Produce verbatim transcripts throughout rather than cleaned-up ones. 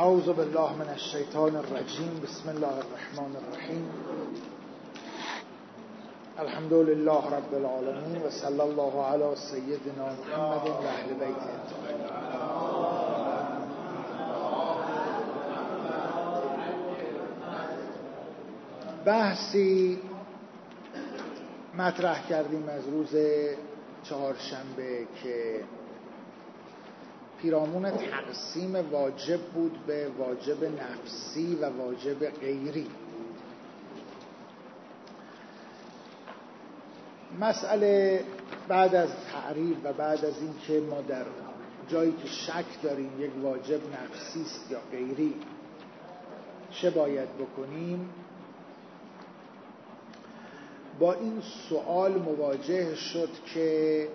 اعوذ بالله من الشیطان الرجیم. بسم الله الرحمن الرحیم. الحمد لله رب العالمین و صلی الله علی سیدنا محمد و اهل بیته. بحثی مطرح کردیم از روز چهارشنبه که پیرامون تقسیم واجب بود به واجب نفسی و واجب غیری. مسئله بعد از تعریف و بعد از این که ما در جایی که شک داریم یک واجب نفسی است یا غیری چه باید بکنیم، با این سوال مواجه شد که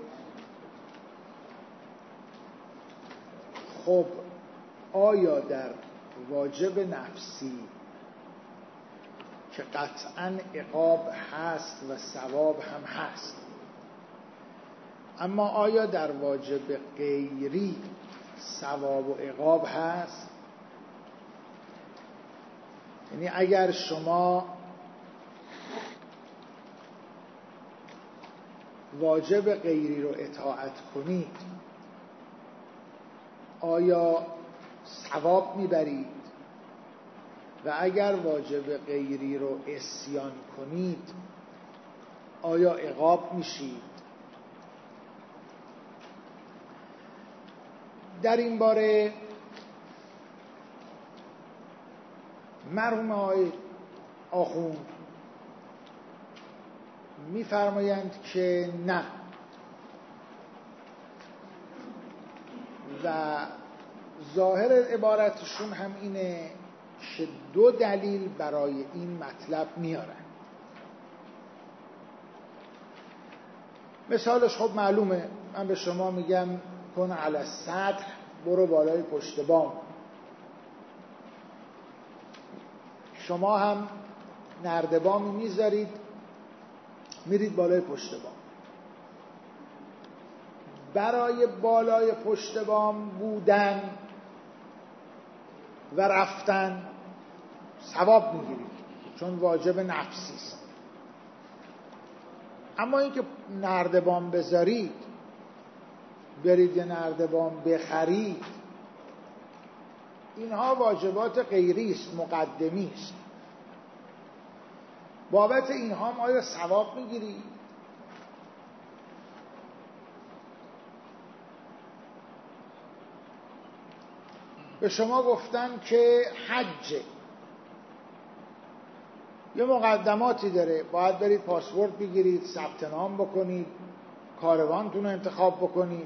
خب آیا در واجب نفسی که قطعاً عقاب هست و ثواب هم هست، اما آیا در واجب غیری ثواب و عقاب هست؟ یعنی اگر شما واجب غیری رو اطاعت کنید آیا ثواب میبرید و اگر واجب غیری رو عصیان کنید آیا عقاب میشید؟ در این باره مرحوم آقای آخوند میفرمایند که نه، و ظاهر عبارتشون هم اینه که دو دلیل برای این مطلب میارن. مثالش خب معلومه، من به شما میگم کن علی السطح، برو بالای پشت بام. شما هم نردبامی میذارید میرید بالای پشت بام. برای بالای پشت بام بودن و رفتن ثواب میگیرید چون واجب نفسی است. اما اینکه نردبان بذارید، برید یه نردبان بخرید، اینها واجبات غیری است، مقدمی است. بابت اینها هم آیا ثواب میگیرید؟ به شما گفتن که حج یه مقدماتی داره، باید برید پاسپورت بگیرید، ثبت نام بکنید، کاروانتون رو انتخاب بکنید.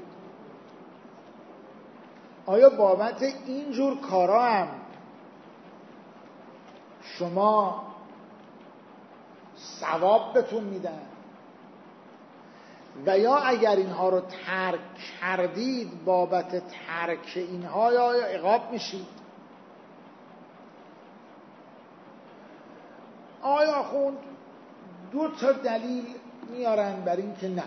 آیا بابت اینجور کارا هم شما ثواب بهتون میدن؟ و یا اگر اینها رو ترک کردید بابت ترک اینها یا عقاب میشید؟ آیا آخوند دو تا دلیل میارن بر این که نه.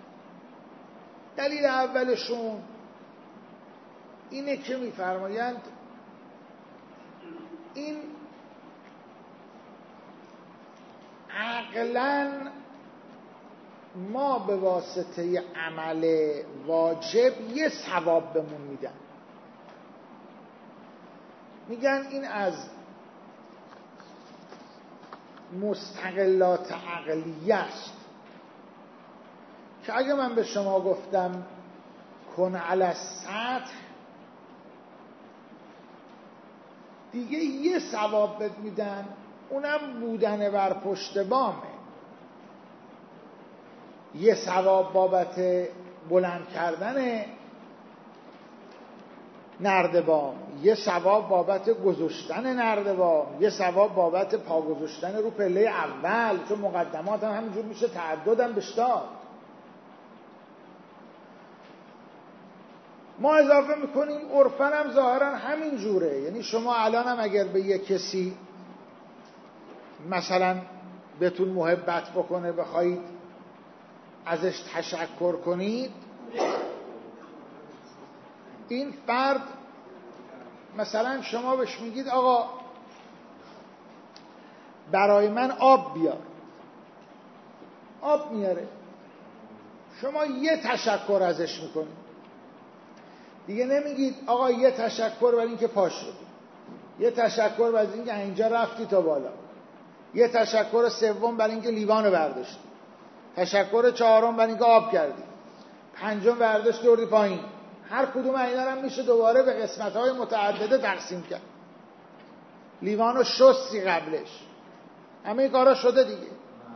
دلیل اولشون اینه که میفرمایند این عقلاً ما به واسطه عمل واجب یه ثواب بهمون میدن. میگن این از مستقلات عقلیه است که اگه من به شما گفتم کن علی السطح، دیگه یه ثواب بهت میدن، اونم بودن بر پشت بامه. یه ثواب بابت بلند کردن نردبان، یه ثواب بابت گذاشتن نردبان، یه ثواب بابت پا گذاشتن رو پله اول، چون مقدمات هم همینجور میشه تعددم بشتاد. ما اضافه میکنیم عرفاً هم ظاهراً همین جوره. یعنی شما الان هم اگر به یه کسی مثلا بهتون محبت بکنه بخواید ازش تشکر کنید، این فرد مثلا شما بهش میگید آقا برای من آب بیار، آب میاره، شما یه تشکر ازش میکنید، دیگه نمیگید آقا یه تشکر برای اینکه پاش شد، یه تشکر برای اینکه اینجا رفتی تا بالا، یه تشکر سوم برای اینکه لیوانو برداشتی، تشکر چهارم برای اینکه آب کردی، پنجم برداشت دوردی پایین. هر کدوم اینا هم میشه دوباره به قسمت‌های متعدده تقسیم کرد. لیوانو شستی قبلش، همه این کارا شده دیگه.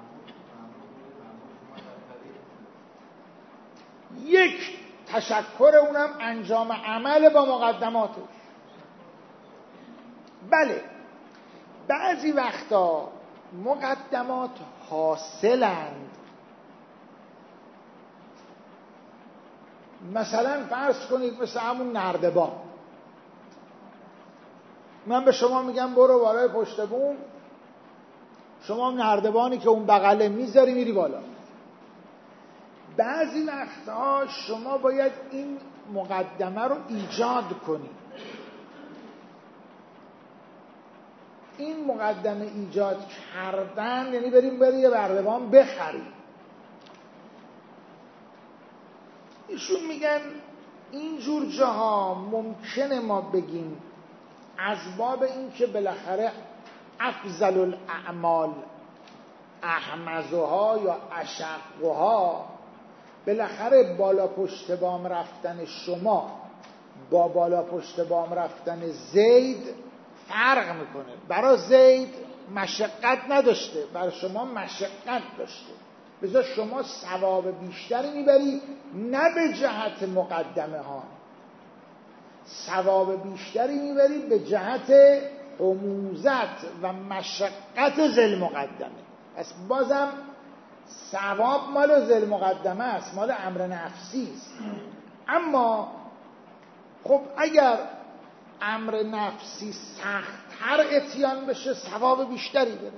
یک تشکر اونم انجام عمل با مقدماتش. بله بعضی وقتا مقدمات حاصلند، مثلا فرض کنید مثل همون نردبان، من به شما میگم برو بالای پشت بوم، شما نردبانی که اون بغله میذاری میری بالا. بعضی وقتها شما باید این مقدمه رو ایجاد کنی. این مقدمه ایجاد کردن یعنی بریم بریم یه نردبان بخریم. ایشون میگن اینجور جاها ممکنه ما بگیم از باب این که بالاخره افضل الاعمال احمزها یا اشقها، بالاخره بالا پشت بام رفتن شما با بالا پشت بام رفتن زید فرق میکنه. برای زید مشقت نداشته، برای شما مشقت داشته، بذار شما ثواب بیشتری میبری، نه به جهت مقدمه ها، ثواب بیشتری میبری به جهت رموزت و مشقت ذل مقدمه. پس بازم ثواب مال ذل مقدمه است، مال امر نفسی است. اما خب اگر امر نفسی سخت‌تر اتیان بشه ثواب بیشتری داره.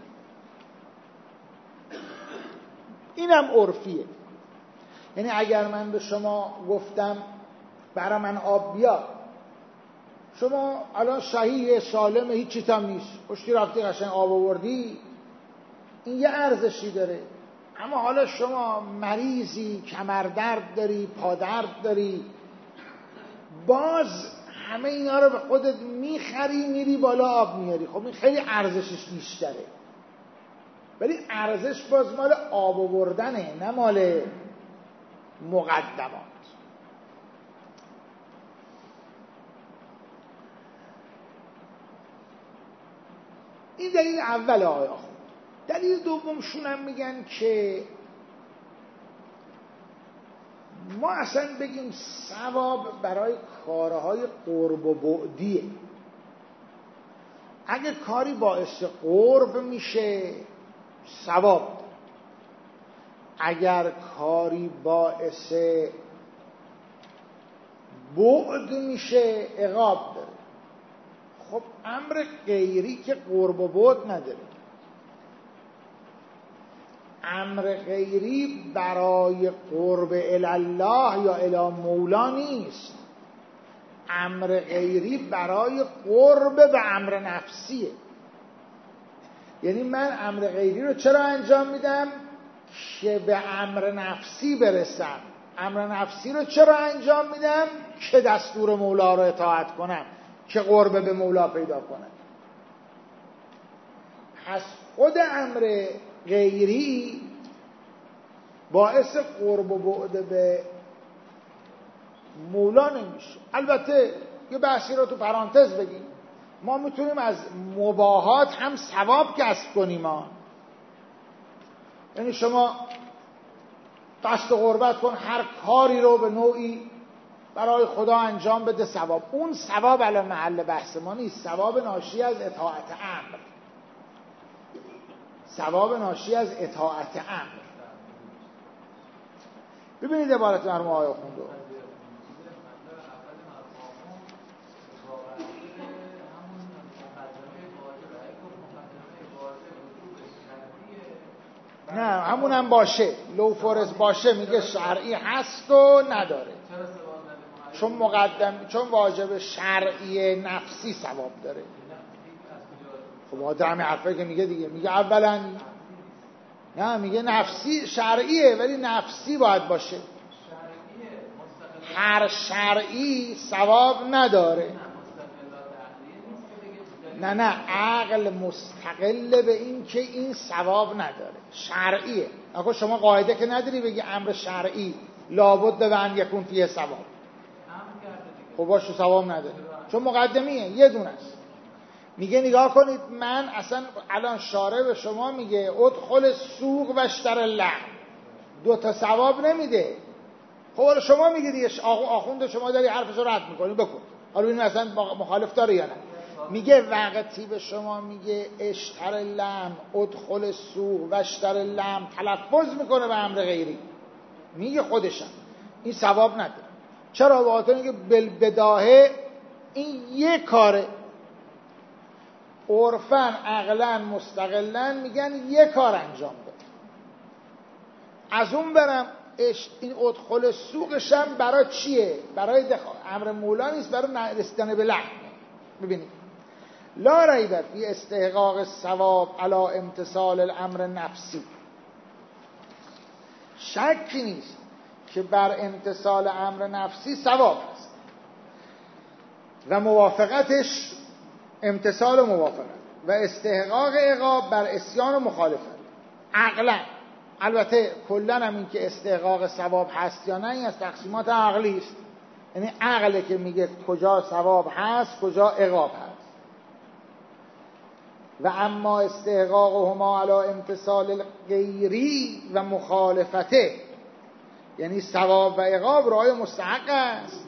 اینم عرفیه. یعنی اگر من به شما گفتم برای من آب بیار، شما الان صحیح سالم هیچی تام نیست، پشتی رفتی قشنگ آب آوردی، این یه ارزشی داره. اما حالا شما مریضی، کمردرد داری، پادرد داری، باز همه اینا رو به خودت میخری میری بالا آب میاری، خب این خیلی ارزشش بیشتره. ولی ارزش باز مال آب آوردنه، نه مال مقدمات. این دلیل اول آقای آخوند. دلیل دومشون هم میگن که ما اصلا بگیم ثواب برای کارهای قرب و بعدیه. اگه کاری باعث قرب میشه ثواب، اگر کاری باعث بعد میشه عقاب داره. خب امر غیری که قرب و بعد نداره. امر غیری برای قرب الله یا الی مولا نیست. امر غیری برای قرب به امر نفسیه. یعنی من امر غیری رو چرا انجام میدم؟ که به امر نفسی برسم. امر نفسی رو چرا انجام میدم؟ که دستور مولا رو اطاعت کنم، که قرب به مولا پیدا کنم. پس خود امر غیری باعث قرب و بعد به مولا نمیشه. البته یه بحثی رو تو پرانتز بگیم، ما میتونیم از مباحات هم ثواب کسب کنیم ها. یعنی شما قصد قربت کن، هر کاری رو به نوعی برای خدا انجام بده، ثواب. اون ثواب علی محل بحث ما نیست، ثواب ناشی از اطاعت امر، ثواب ناشی از اطاعت امر. ببینید عبارت مرحوم آقای آخوندو، نه همون هم باشه، لو فورس باشه میگه شرعی هست و نداره. چون مقدم چون واجب شرعی نفسی ثواب داره. خب آدم همه حرفایی که میگه دیگه، میگه اولا نه، میگه نفسی شرعیه ولی نفسی باید باشه. هر شرعی ثواب نداره. نه نه عقل مستقل به این که این ثواب نداره، شرعیه. اگه شما قاعده که نداری بگی امر شرعی لابد به ان یکون فیه ثواب، خب باشه ثواب نداره چون مقدمیه یه دونه است. میگه نگاه کنید، من اصلا الان شارع به شما میگه ادخل سوق و اشتر اللحم، دو تا ثواب نمیده. خب شما میگی دیگه آخوند شما داری حرفشو رد میکنی، بکن. حالا ببینیم اصلا مخالف داره یا نه. میگه وقتی به شما میگه اشتر اللحم، ادخل سوق و اشتر اللحم، تلفظ میکنه به امر غیری، میگه خودشم این ثواب نداره. چرا؟ بخاطر اینکه بالبداهه این یه کاره. عرفاً عقلاً مستقلاً میگن یه کار انجام بده. از اون برم این ادخل سوقش هم برای چیه؟ برای دخ... امر مولا نیست، برای رسیدن به لحم. ببینید لا ریب فی استحقاق الثواب علی امتثال الامر نفسی، شکی نیست که بر امتثال امر نفسی ثواب است و موافقتش امتثال و موافقت، و استحقاق عقاب بر عصیان و مخالفت. عقلا البته کلا هم این که استحقاق ثواب هست یا نه این از تقسیمات عقلی است، یعنی عقله که میگه کجا ثواب هست کجا عقاب هست. و اما استحقاقهما علی امتثال غیری و مخالفته، یعنی ثواب و عقاب رای مستحق است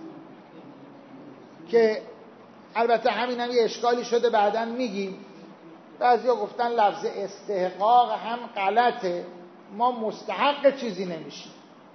که البته همین هم یه اشکالی شده بعداً میگیم. بعضیا گفتن لفظ استحقاق هم غلطه، ما مستحق چیزی نمیشیم.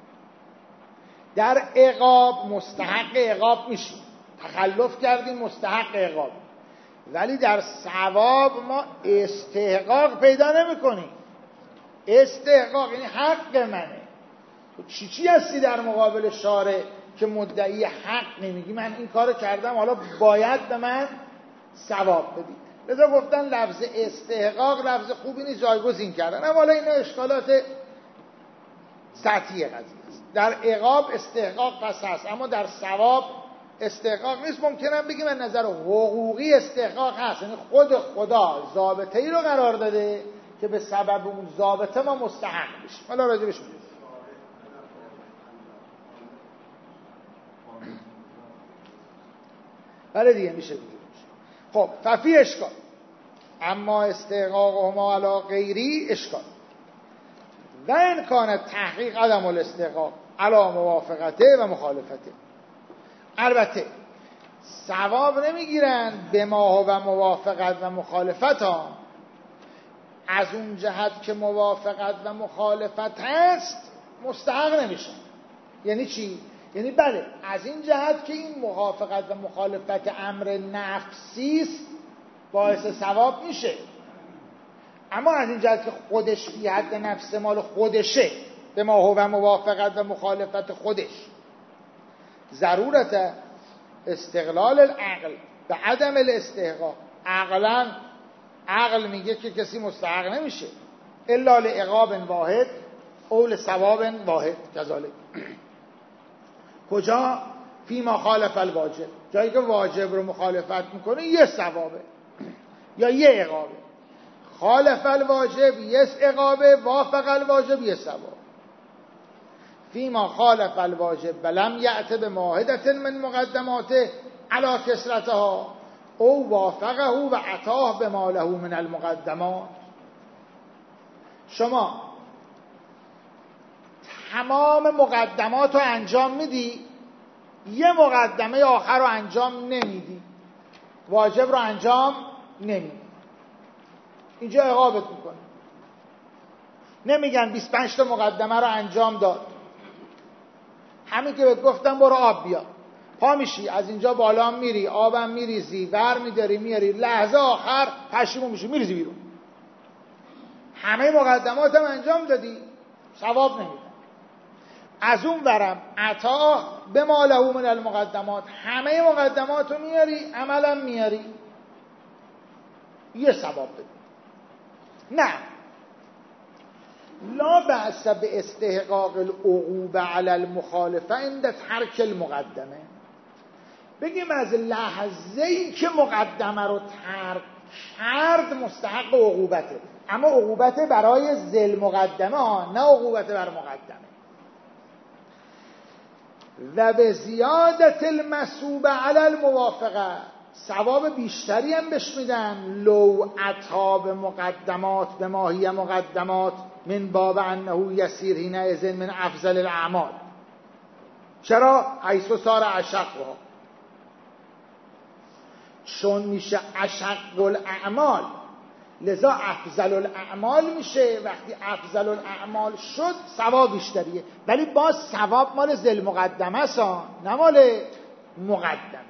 در عقاب مستحق عقاب میشیم، تخلف کردیم مستحق عقاب، ولی در ثواب ما استحقاق پیدا نمی کنیم. استحقاق یعنی حق منه. چی چی هستی در مقابل شارع که مدعی حق نمیگی من این کارو کردم حالا باید به من ثواب بدی. لذا گفتن لفظ استحقاق لفظ خوبی نیست، جایگزین کردن. اما حالا اینا اشکالات سطحی قضیه است. در عقاب استحقاق پس هست، اما در ثواب استحقاق نیست. ممکنه بگیم از نظر حقوقی استحقاق هست، یعنی خود خدا ضابطه ای رو قرار داده که به سبب اون ضابطه ما مستحق بشیم. حالا راجبش میگیم. بله دیگه میشه دیگه. خب ففی اشکال، اما استحقاقهما علی غیری اشکال و این کانت تحقیق عدم الاستحقاق علی موافقته و مخالفته. البته ثواب نمیگیرن به ما و موافقت و مخالفت ها، از اون جهت که موافقت و مخالفت هست مستحق نمیشن. یعنی چی؟ یعنی بله از این جهت که این موافقت و مخالفت امر نفسی است باعث ثواب میشه، اما از این جهت که خودش فی حد نفس مال خودشه، به ما و موافقت و مخالفت خودش، ضرورت استقلال العقل به عدم الاستحقاق. عقلا عقل میگه که کسی مستحق نمیشه الا لعقاب واحد او لثواب واحد. کذالک کجا؟ فیما خالف الواجب، جایی که واجب رو مخالفت میکنه یه ثوابه یا یه عقابه. خالف الواجب یه عقابه، وافق الواجب یه ثواب. فیما خالف الواجب ولم یأت بماهدت من مقدماته علی کسرتها او وافقه و عطاه بما له من المقدمات. شما تمام مقدمات رو انجام میدی، یه مقدمه آخر رو انجام نمیدی، واجب رو انجام نمیدی، اینجا عقابت میکنه. نمیگن بیست و پنج تا مقدمه رو انجام داد، همین که بهت گفتم برو آب بیار، پا میشی از اینجا بالا میری آبم میریزی ور میداری میاری، لحظه آخر پشیمون میشی میریزی بیرون. همه مقدماتم انجام دادی، ثواب نمیدن. از اون ورم عطا به ما له من المقدمات، همه مقدمات رو میاری، عملا میاری، یه ثواب بده. نه، لا بأس به استحقاق العقوبه علی المخالفه عند ترک المقدمه. بگیم از لحظه‌ای که مقدمه رو ترک کرد مستحق عقوبته، اما عقوبته برای ذل مقدمه ها، نه عقوبته بر مقدمه. و به زیادت المثوبه علی الموافقه، ثواب بیشتری هم بهش میدن. لو عطا به مقدمات به ماهی مقدمات من باب انه یسیر حینئذ من افضل الاعمال. چرا؟ حیث صار اشقها، چون میشه اشق الاعمال، لذا افضل الاعمال میشه. وقتی افضل الاعمال شد ثواب بیشتریه، ولی باز ثواب مال ذل مقدمه سان، نه مال مقدمه.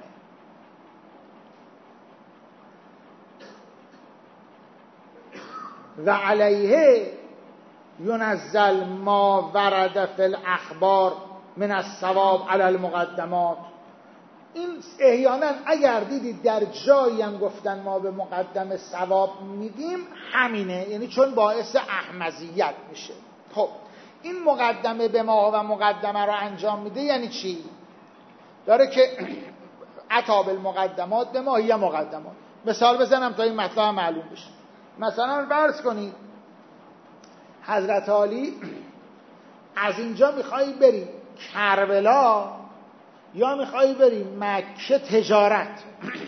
و علیه ینزل ما ورد فی الاخبار من الثواب علی المقدمات. این احیانا اگر دیدید در جایی هم گفتن ما به مقدمه ثواب میدیم، همینه، یعنی چون باعث احمزیت میشه. خب این مقدمه به ما و مقدمه رو انجام میده یعنی چی؟ داره که عطا بالمقدمات به ما یا مقدمات. مثال بزنم تا این مطلب معلوم بشه. مثلا فرض کنید حضرت علی از اینجا میخوایی بری کربلا یا میخوایی بری مکه تجارت،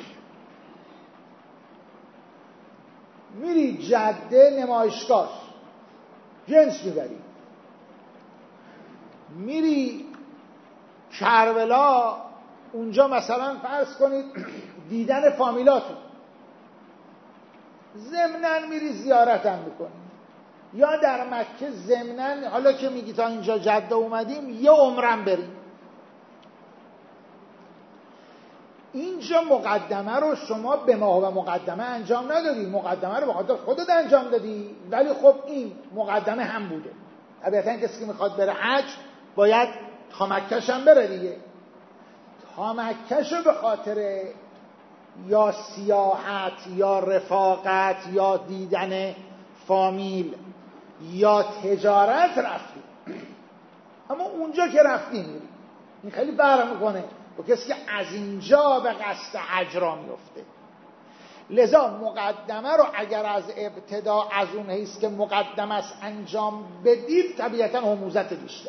میری جده نمایشگاه جنس میبری، میری کربلا اونجا مثلا فرض کنید دیدن فامیلاتون، ضمناً میری زیارت هم میکنی. یا در مکه ضمناً حالا که میگی تا اینجا جده اومدیم یه عمرم بریم. اینجا مقدمه رو شما به ما و مقدمه انجام ندادی، مقدمه رو به خاطر خودت انجام دادی، ولی خب این مقدمه هم بوده. طبیعتاً کسی که میخواد بره حج باید تا مکه‌ش هم بره دیگه. تا مکه‌ش رو به خاطر یا سیاحت یا رفاقت یا دیدن فامیل یا تجارت رفتی، اما اونجا که رفتی میری. این خیلی فرق میکنه با کسی که از اینجا به قصد حج را میفته. لذا مقدمه رو اگر از ابتدا از اون حیث که مقدمه است انجام بدید طبیعتا هموزت بیشتر.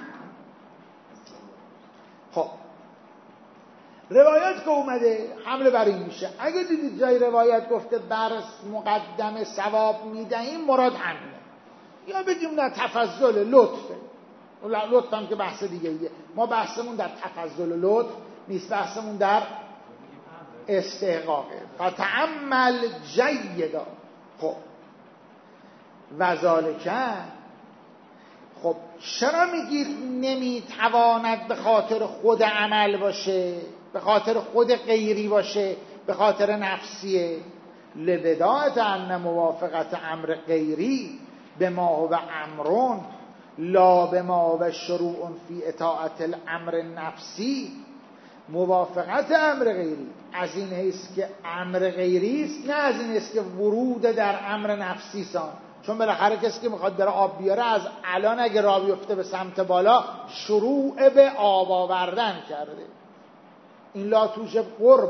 خب روایت که اومده حمله بر این میشه. اگه دیدید جای روایت گفته بر مقدمه ثواب میدهیم مراد همینه، یا بگیم نه تفضل لطفه. لطف هم که بحث دیگه ایه. ما بحثمون در تفضل لطف نیست، بحثمون در استحقاقه. فتعمل جیدا. خب وذالک، خب چرا میگید نمیتواند به خاطر خود عمل باشه، به خاطر خود غیری باشه، به خاطر نفسیه؟ لبداعت ان موافقت امر غیری به ما و امرون لا به ما و شروع فی اطاعت الامر نفسی. موافقت امر غیری از این حیث که امر غیری است، نه از این حیث که ورود در امر نفسی سان. چون بالاخره کسی که میخواد بره آب بیاره از الان اگه راه بیفته به سمت بالا شروع به آب آوردن کرده. این لا توجب قرب.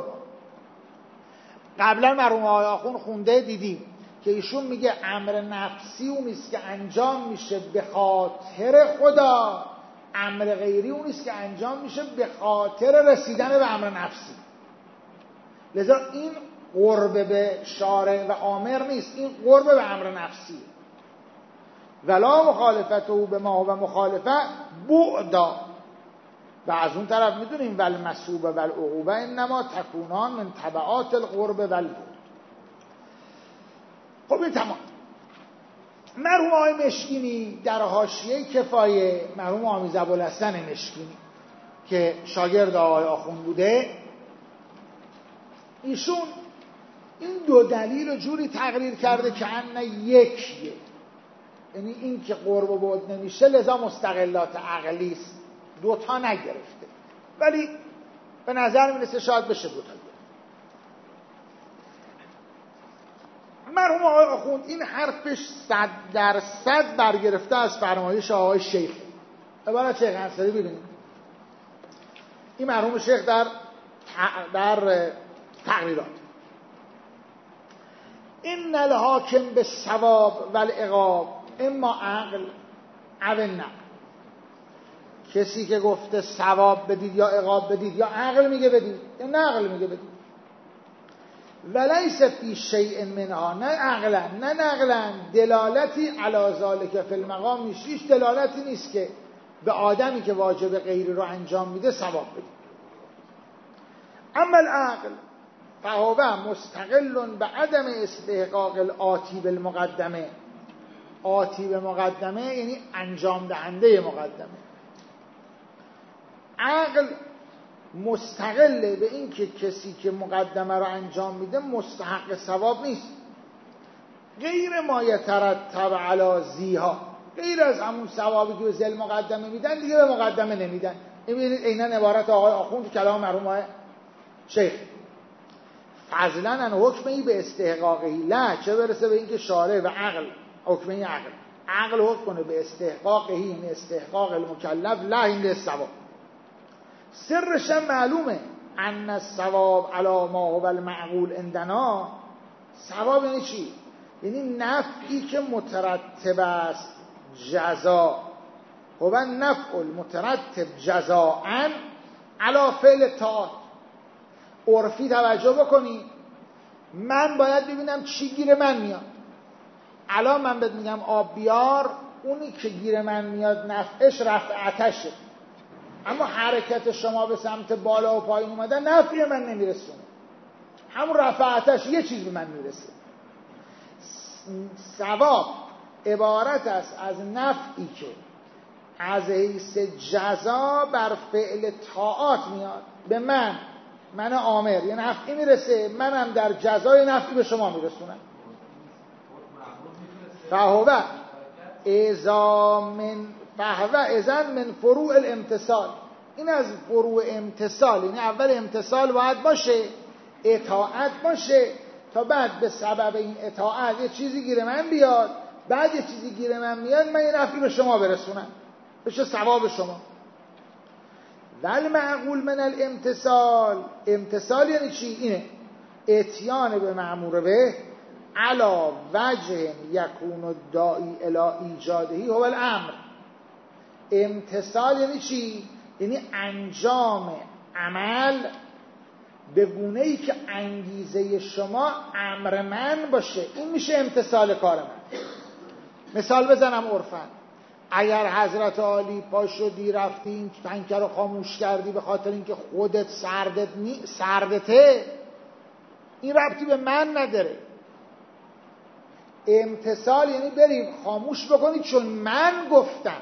قبلا مرحوم آقای آخوند خونده دیدیم که ایشون میگه امر نفسی اونیست که انجام میشه به خاطر خدا، امر غیری اونیست که انجام میشه به خاطر رسیدن به امر نفسی. لذا این قرب به شارع و آمر نیست، این قرب به امر نفسی. ولا مخالفت او به ما و مخالفه بعدا. و از اون طرف میدونیم والمثوبه والعقوبه انما تکونان من تبعات القرب والبعد. خب این تمام. مرحوم آقای مشکینی در حاشیه کفایه، مرحوم آمیز ابوالحسن مشکینی که شاگرد آقای آخوند بوده، ایشون این دو دلیل رو جوری تقریر کرده که ان یکیه. یعنی این که قرب و بعد نمیشه لذا مستقلات عقلی است، دوتا نگرفته، ولی به نظر میرسه شاید بشه دوتا گرفت. مرحوم آقای آخوند این حرفش صد درصد برگرفته از فرمایش آقای شیخ. عبارت شیخ انصاری ببینید. این مرحوم شیخ در در تقریرات این الحاکم به ثواب و العقاب اما عقل او نه. کسی که گفته ثواب بدید یا عقاب بدید، یا عقل میگه بدید یا نه عقل میگه بدید. ولیس فی شیء منها، نه عقلا نه نقلا دلالتی علی ذلک فی المقام نیست. هیچ دلالتی نیست که به آدمی که واجب غیری رو انجام میده ثواب بده. اما العقل فهو مستقل به عدم استحقاق الآتی بالمقدمه. آتی به مقدمه یعنی انجام دهنده مقدمه. عقل مستقله به این که کسی که مقدمه رو انجام میده مستحق ثواب نیست. غیر ما یترتب علی ذیها، غیر از همون ثوابی که به ذل مقدمه میدن دیگه به مقدمه نمیدن. ببینید عیناً عبارت آقای آخوند کلام مرحوم شیخ. فضلا ان حکمی به استحقاقی، لا چه برسه به این که شارع و عقل حکمی عقل عقل حکم کنه به استحقاقی، این استحقاق المکلف لا این ثواب. سرش معلومه ان الثواب علی ما هو المعقول عندنا. ثواب یعنی چی؟ یعنی نفعی که مترتب است جزا، هو نفع المترتب جزاء علی فعل طاعات. عرفی توجه بکنی، من باید ببینم چی گیر من میاد. الان من بهت میگم آب بیار، اونی که گیر من میاد نفعش رفع آتشه، اما حرکت شما به سمت بالا و پایین اومدن نفعی من نمیرسونه. همون رفع آتش یه چیز به من میرسه. ثواب عبارت است از نفعی که از حیث جزا بر فعل طاعات میاد به من، من آمر یه نفعی میرسه، منم در جزای نفعی به شما میرسونم. فهوه اذا من فهوه اذن من فروع الامتصال. این از فروع امتصال، یعنی اول امتصال باید باشه، اطاعت باشه، تا بعد به سبب این اطاعت یه چیزی گیر من بیاد، بعد یه چیزی گیر من میاد، من یه نفعی به شما برسونم، بشه ثواب شما. ول معقول من الامتصال، امتصال یعنی چی؟ اینه اتیان به مأمور به علا وجه یکون الداعی الی ایجادهی هو الامر. امتصال یعنی چی؟ یعنی انجام عمل به گونه‌ای که انگیزه شما امر من باشه. این میشه امتصال کار من. مثال بزنم عرفاً، اگر حضرت عالی پا شدی رفتی این تنکر رو خاموش کردی به خاطر اینکه خودت سردت نی... سردته، این ربطی به من نداره. امتصال یعنی بریم خاموش بکنی چون من گفتم.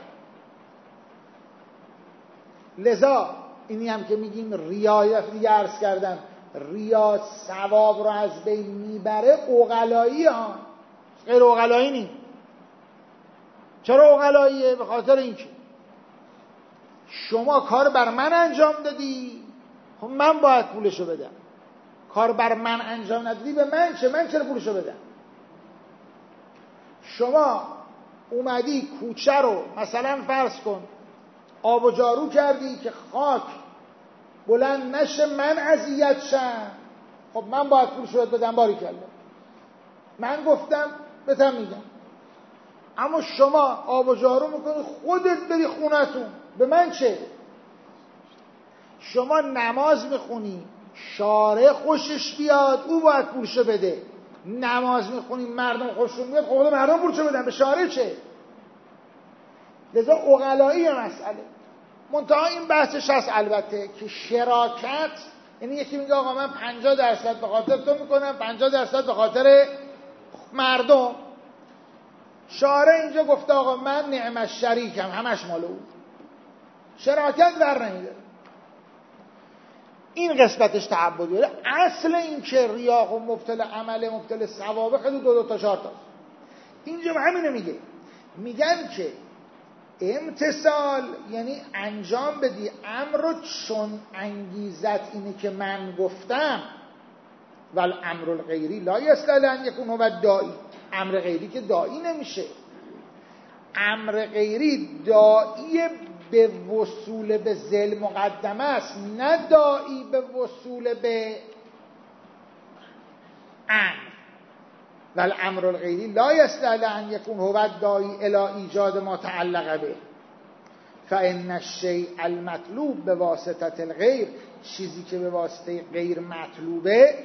لذا اینی هم که میگیم ریا، دیگه عرض کردم ریا ثواب رو از بین میبره، عقلایی ها، غیر عقلایی نیم. چرا عقلاییه؟ به خاطر اینکه شما کار بر من انجام دادی، خب من باید پولشو بدم. کار بر من انجام ندادی، به من چه؟ من چرا پولشو بدم؟ شما اومدی کوچه رو مثلا فرض کن آب و جارو کردی که خاک بلند نشه، من اذیت شم، خب من باید پولشو بدم. باری کلا من گفتم بهتم میگم. اما شما آب و جارو میکنی خودت بری خونتون، به من چه؟ شما نماز میخونی شارع خوشش بیاد، او باید پولشو بده. نماز میخونی مردم خوششون بیاد، خود مردم پولشو بدن، به شارع چه؟ لذا عقلایی مسئله. منتها این بحثش هست البته که شراکت، یعنی یکی میگه آقا من پنجاه درصد به خاطر تو میکنم، پنجاه درصد به خاطر مردم. شارع اینجا گفته آقا من نعمت شریکم، همش مال او. شراکت ور نمیده. این قسمتش تعبدیه. اصل این که ریا و مبتل عمل مبتل ثوابه خیلی دو دو تا چهار تا. اینجا همینه میگه. میگن که امتثال یعنی انجام بدی امر رو چون انگیزت اینه که من گفتم. ول امر الغیری لا یصلح ان یکون هو داعی، امر غیری که داعی نمیشه. امر غیری داعی به وصول به ذل مقدمه است، نه داعی به وصول به امر. ول امر الغیری لا یصلح ان یکون هو داعی الی ایجاد ما تعلق به. فان الشیء المطلوب به واسطه الغیر، چیزی که به واسطه غیر مطلوبه،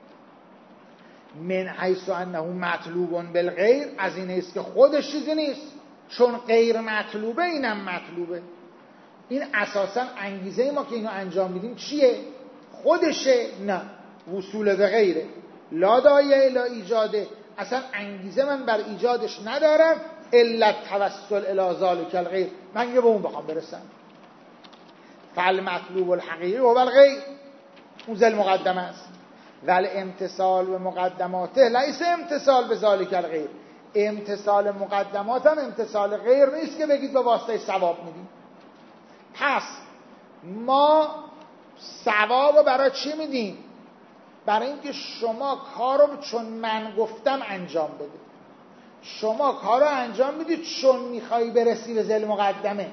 من حیث انه مطلوب بالغیر، از این است که خودش چیزی نیست، چون غیر مطلوبه اینم مطلوبه. این اساسا انگیزه ما که اینو انجام میدیم چیه؟ خودشه؟ نه، وصول به غیره. لا داعی الی ایجاده، اصلا انگیزه من بر ایجادش ندارم الا توسل الی ذلک الغیر، من یه به اون بخوام برسم. فالمطلوب الحقیقی هو الغیر، اون ذل مقدمه است. ول امتصال به مقدماته لیس امتصال به ذلک الغیر، امتصال مقدمات هم امتصال غیر نیست که بگید به واسطه ثواب میدیم. پس ما ثواب رو برای چی میدیم؟ برای اینکه شما کارو چون من گفتم انجام بده. شما کارو انجام میدید چون میخوای برسی به ذل مقدمه.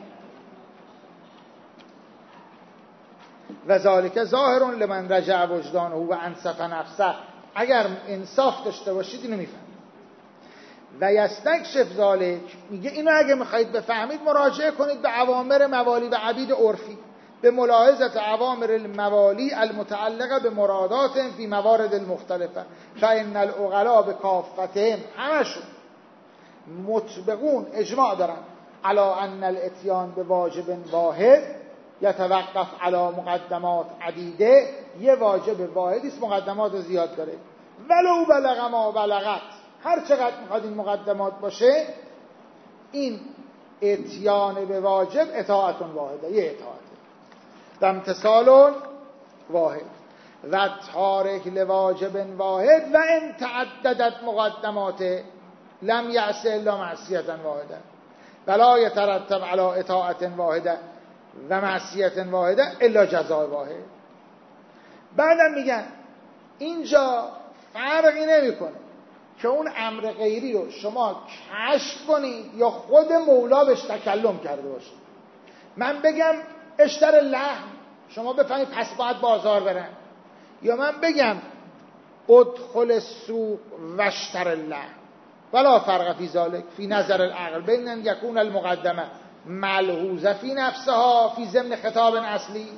و ذالک ظاهر لمن رجع وجدانه و انصف نفسه، اگر انصاف داشته باشید اینو میفهمید. و یستکشف ذالک، میگه اینو اگه میخواید بفهمید مراجعه کنید به اوامر موالی و عبید عرفی، به ملاحظت اوامر الموالی المتعلقه به مرادات فی موارد المختلفه. فان العقلاء به کافتهم، همشون مطبقون اجماع دارن علی ان الاتیان به واجب واحد یتوقف علی مقدمات عدیده، یه واجب واحدی است مقدمات زیاد داره. ولو بلغ ما بلغت، هر چقدر میخواد این مقدمات باشه، این اتیان به واجب اطاعت واحده، یه اطاعته. و امتصال واحد و تارک لواجب واحد و ان تعددت مقدمات لم یعص الا معصیه واحده ولا یترتب علی اطاعت واحده و معصیت واحده الا جزاء واحد. بعدم میگن اینجا فرقی نمیکنه که اون امر غیری رو شما کشف کنید یا خود مولا بهش تکلم کرده باشه. من بگم اشتر لحم، شما بفهمید پس باید بازار برن، یا من بگم ادخل السوق واشتر اللحم ولا فرق فی ذلک فی نظر العقل بین ان یکون المقدمه ملحوظه فی نفسها فی ضمن خطاب اصلی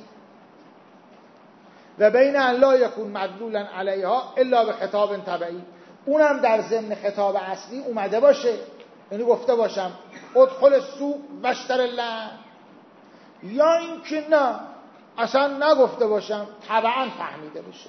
و بین ان لا یکون مدلولا علیها الا به خطاب تبعی، اونم در ضمن خطاب اصلی اومده باشه، یعنی گفته باشم ادخل السوق واشتر اللحم، یا اینکه نه اصلا نگفته باشم طبعا فهمیده بشه.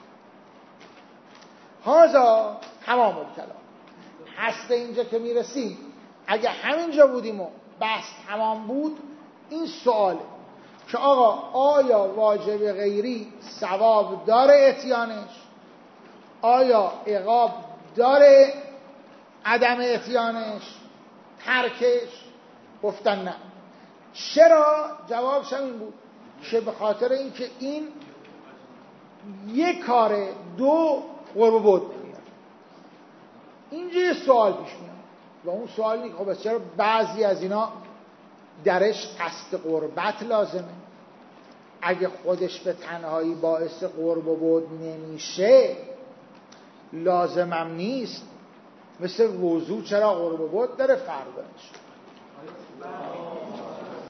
هذا تمام الکلام. هست اینجا که میرسیم، اگه همینجا بودیم و بحث تمام بود، این سواله که آقا آیا واجب غیری ثواب داره اتیانش؟ آیا عقاب داره عدم اتیانش، ترکش؟ گفتن نه. چرا؟ جوابش این بود که به خاطر اینکه این یک کار، دو قرب بود میاد. اینجا یه سوال پیش میاد و اون سوال اینه خب چرا بعضی از اینا درش قصد قربت لازمه؟ اگه خودش به تنهایی باعث قرب بود نمیشه، لازمم نیست. مثل وضو چرا قرب بود داره فرق داره.